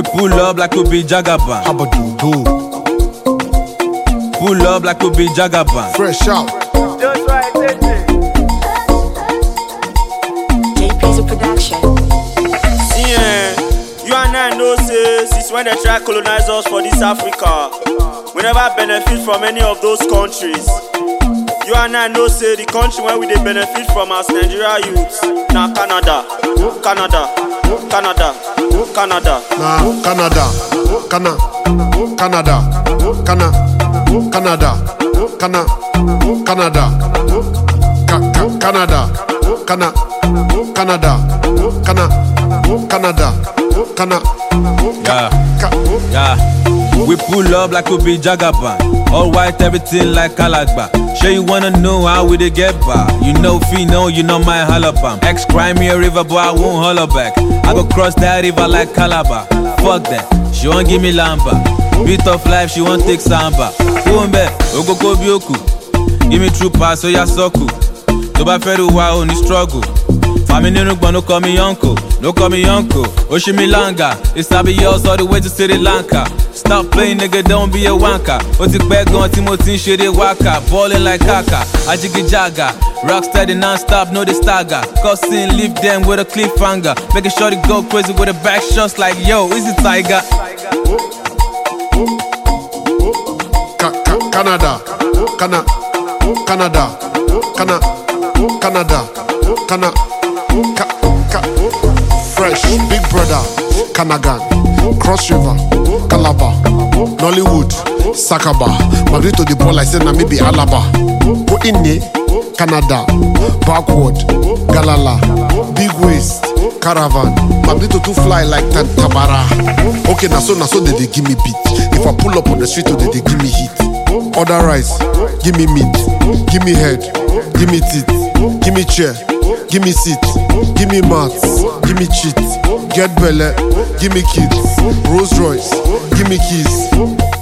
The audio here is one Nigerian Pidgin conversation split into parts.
pull up like we be Jagaban. How about you do? Pull up like we be Jagaban. Fresh out. Just right, JP's a production. See, you and I know, say, since when they try to colonize us for this Africa, we never benefit from any of those countries. You and I know, say, the country where we they benefit from as Nigeria youths, now Canada, Canada, Canada, Canada. Nah, Canada. Canada. Canada. Canada. Canada. Canada. Canada. Canada. Canada. Canada. Canada. Yeah. We pull up like we be Jagaban. All white, everything like Kalagba. Sure you wanna know how we dey get by. You know Fino, you know my halabam. Ex-crime me a river, but I won't holler back. I go cross that river like Calabar. Fuck that, she won't give me lamba. Beat of life, she won't take samba. Kumbe, Ogoko Bioku. Give me true pass, so ya soku. Toba feru wa only struggle. Family no call me uncle, no call me uncle. Oshimilanga, it's be yours all the way to Sri Lanka. Stop playing, nigga, don't be a wanker. Oti bag on Timothy, shit waka. Ballin' like Kaka, Ajiki Jaga. Rock steady non-stop, no the stagger. Cussing, leave them with a cliffhanger. Making sure they go crazy with a back shots like, yo, is it Tiger? Canada. Canada. Canada. Canada. Canada. Fresh, Big Brother, Kanagan, Cross River, Calabar, Nollywood, Sakaba, Madrid to the ball I said na maybe Alaba. Go in Canada, Backward, Galala, Big Waist, Caravan, Madrid to fly like Tabara. Okay, na so they give me beat. If I pull up on the street, they give me heat. Order rice, give me meat, give me head, give me teeth, give me chair. Give me seat, give me mats, give me cheat, get belly, give me kids, Rolls Royce, give me keys.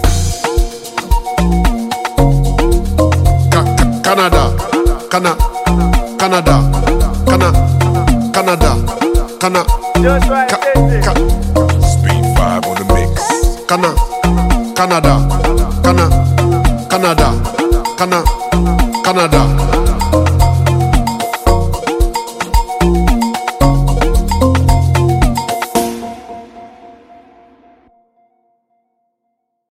Canada, Canada, Canada, Canada, Canada, Just right, Speed 5 on the mix. Canada, Canada, Canada, Canada, Canada.